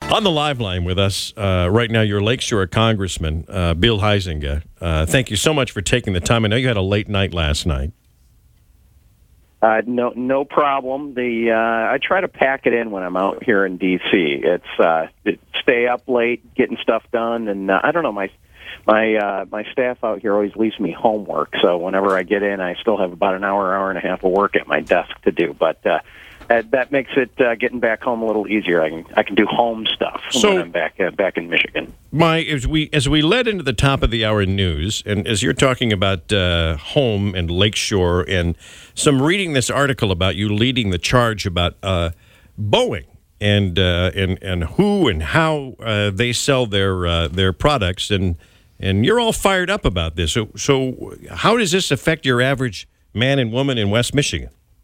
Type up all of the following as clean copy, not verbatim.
On the live line with us right now, your Lakeshore Congressman, Bill Huizenga. Thank you so much for taking the time. I know you had a late night last night. No problem. I try to pack it in when I'm out here in D.C. It's stay up late, getting stuff done, and I don't know, my staff out here always leaves me homework. So whenever I get in, I still have about an hour and a half of work at my desk to do. But that makes it getting back home a little easier. I can do home stuff when I'm back in Michigan. As we led into the top of the hour news, and as you're talking about home and Lakeshore, and some reading this article about you leading the charge about Boeing and who and how they sell their products, and you're all fired up about this. So how does this affect your average man and woman in West Michigan?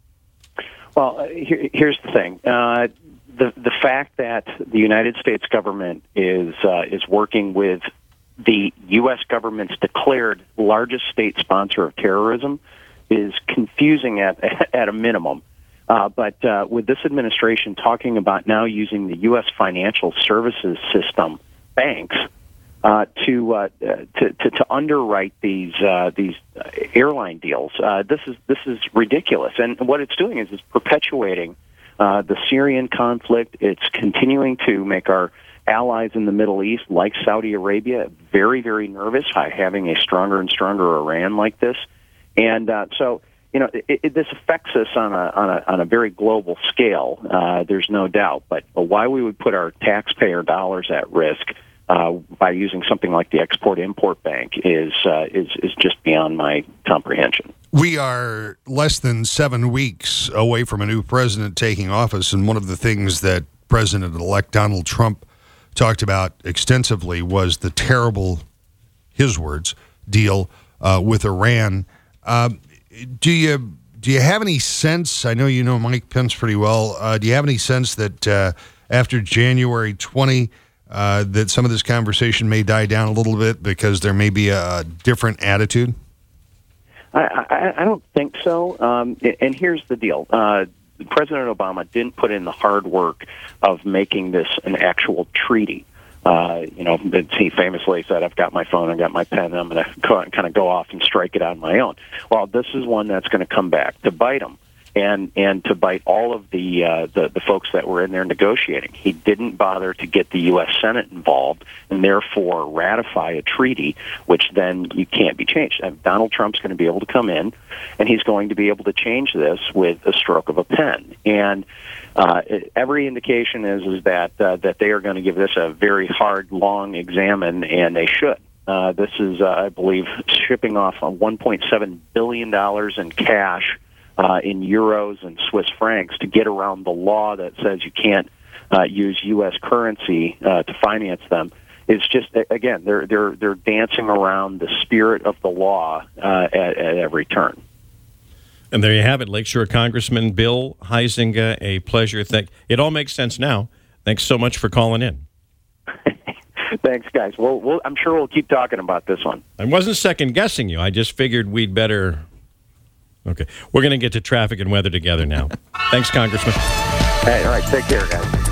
Well, here's the thing: the fact that the United States government is working with the U.S. government's declared largest state sponsor of terrorism is confusing at a minimum. But with this administration talking about now using the U.S. financial services system, banks, to underwrite these airline deals, this is ridiculous. And what it's doing is it's perpetuating the Syrian conflict. It's continuing to make our allies in the Middle East, like Saudi Arabia, very, very nervous by having a stronger and stronger Iran like this. And so, this affects us on a very global scale. There's no doubt. But why we would put our taxpayer dollars at risk by using something like the Export-Import Bank is just beyond my comprehension. We are less than 7 weeks away from a new president taking office, and one of the things that President-elect Donald Trump talked about extensively was the terrible, his words, deal with Iran. Do you have any sense, I know you know Mike Pence pretty well, do you have any sense that after January 20, that some of this conversation may die down a little bit because there may be a different attitude? I don't think so. And here's the deal. President Obama didn't put in the hard work of making this an actual treaty. He famously said, I've got my phone, I've got my pen, and I'm going to kind of go off and strike it on my own. Well, this is one that's going to come back to bite him. And to bite all of the folks that were in there negotiating. He didn't bother to get the U.S. Senate involved and therefore ratify a treaty, which then you can't be changed. And Donald Trump's going to be able to come in, and he's going to be able to change this with a stroke of a pen. And every indication is that they are going to give this a very hard, long examine, and they should. This is, I believe, shipping off $1.7 billion in cash in euros and Swiss francs to get around the law that says you can't use U.S. currency to finance them. It's just, again, they're dancing around the spirit of the law at every turn. And there you have it, Lakeshore Congressman Bill Huizenga. A pleasure. It all makes sense now. Thanks so much for calling in. Thanks, guys. I'm sure we'll keep talking about this one. I wasn't second-guessing you. I just figured we'd better... Okay. We're going to get to traffic and weather together now. Thanks, Congressman. Hey, all right. Take care, guys.